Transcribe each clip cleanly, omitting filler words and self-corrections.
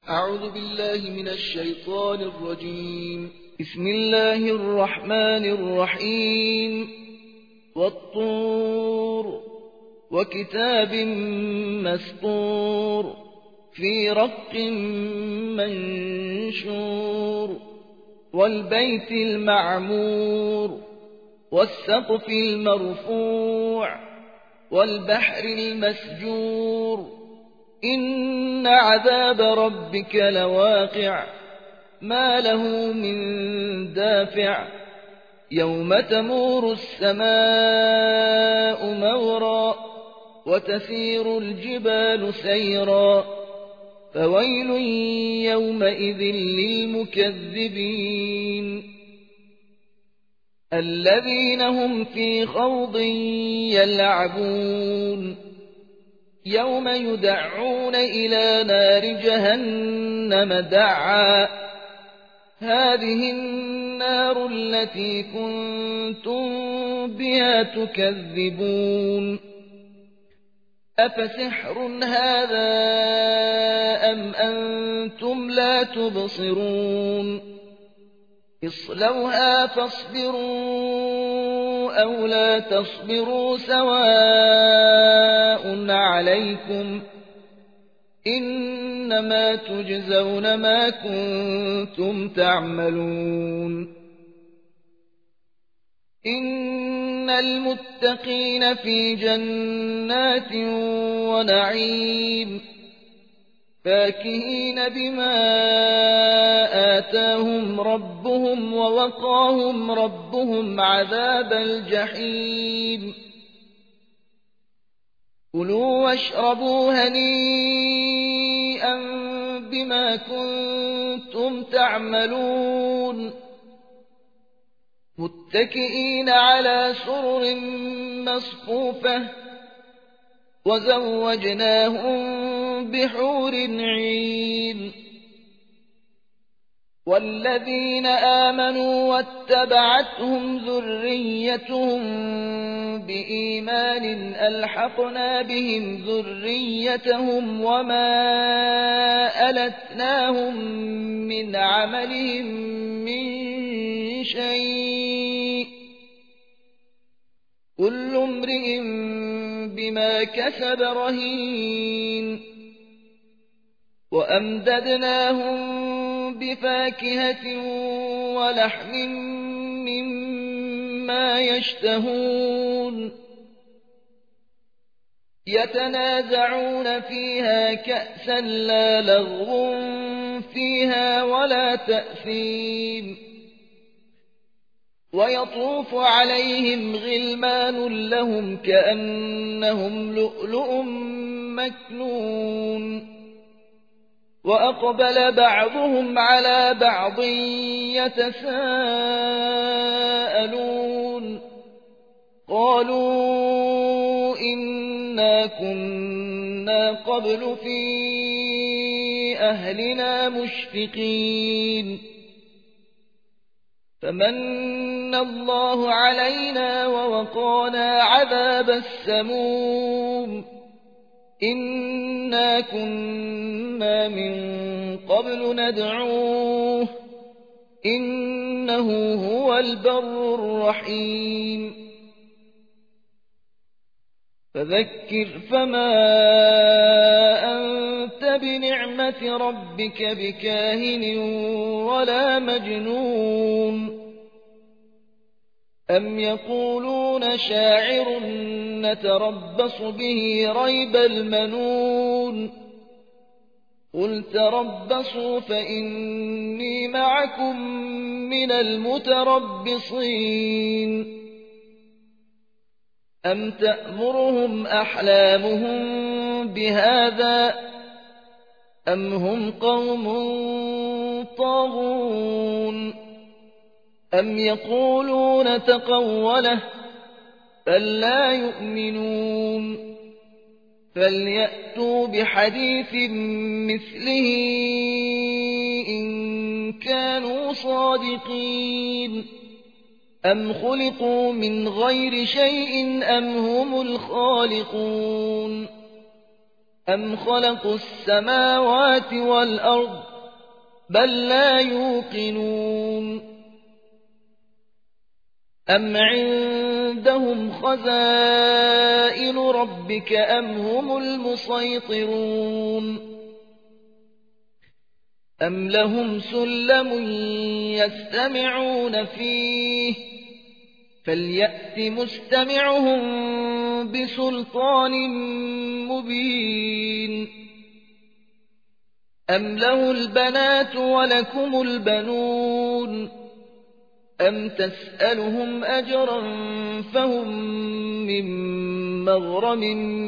أعوذ بالله من الشيطان الرجيم. بسم الله الرحمن الرحيم. والطور وكتاب مسطور في رق منشور والبيت المعمور والسقف المرفوع والبحر المسجور إن عذاب ربك لواقع ما له من دافع يوم تمور السماء مورا وتسير الجبال سيرا فويل يومئذ للمكذبين الذين هم في خوض يلعبون يوم يدعون إلى نار جهنم دعا هذه النار التي كنتم بها تكذبون أفسحر هذا أم أنتم لا تبصرون اصلوها فاصبروا أو لا تصبروا سواء عليكم إنما تجزون ما كنتم تعملون إن المتقين في جنات ونعيم فاكهين بما آتاهم ربهم ووقاهم ربهم عذاب الجحيم كلوا واشربوا هنيئا بما كنتم تعملون متكئين على سرر مصفوفة وزوجناهم بحور عين والذين آمنوا واتبعتهم ذريتهم بإيمان ألحقنا بهم ذريتهم وما ألتناهم من عملهم من شيء كل امرئ بما كسب رهين وأمددناهم بفاكهة ولحم مما يشتهون يتنازعون فيها كأسا لا لغو فيها ولا تأثيم ويطوف عليهم غلمان لهم كأنهم لؤلؤ مكنون وأقبل بعضهم على بعض يتساءلون قالوا إنا كنا قبل في أهلنا مشفقين فمن الله علينا ووقانا عذاب السموم إنا كنا من قبل ندعوه إنه هو البر الرحيم فذكر فما أنت بنعمة ربك بكاهن ولا مجنون أم يقولون شاعر نتربص به ريب المنون قل تربصوا فإني معكم من المتربصين أم تأمرهم أحلامهم بهذا أم هم قوم طاغون أم يقولون تقوله بل لا يؤمنون فليأتوا بحديث مثله إن كانوا صادقين أم خلقوا من غير شيء أم هم الخالقون أم خلقوا السماوات والأرض بل لا يوقنون أم عندهم خزائن ربك أم هم المسيطرون أم لهم سلم يستمعون فيه فليأت مستمعهم بسلطان مبين أم له البنات ولكم البنون أم تسألهم أجرا فهم من مغرم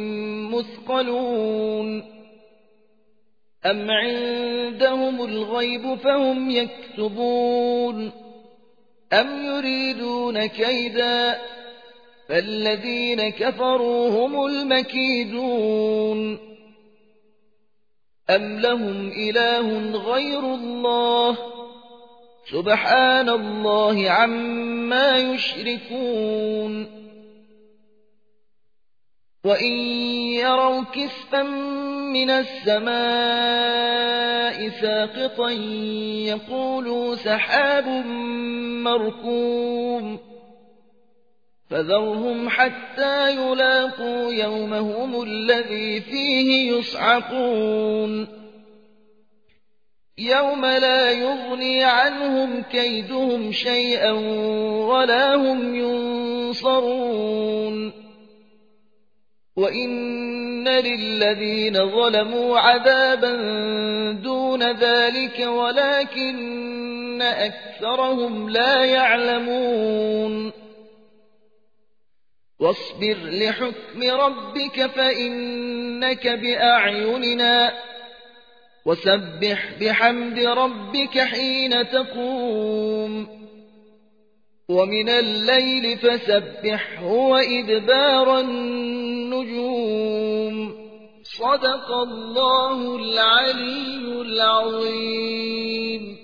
مثقلون أم عندهم الغيب فهم يكتبون أم يريدون كيدا فالذين كفروا هم المكيدون أم لهم إله غير الله سبحان الله عما يشركون وإن يروا كسفا من السماء ساقطا يقولوا سحاب مركوم فذرهم حتى يلاقوا يومهم الذي فيه يصعقون يوم لا يغني عنهم كيدهم شيئا ولا هم ينصرون وإن للذين ظلموا عذابا دون ذلك ولكن أكثرهم لا يعلمون واصبر لحكم ربك فإنك بأعيننا وسبح بحمد ربك حين تقوم ومن الليل فسبحه وإدبار النجوم صدق الله العلي العظيم.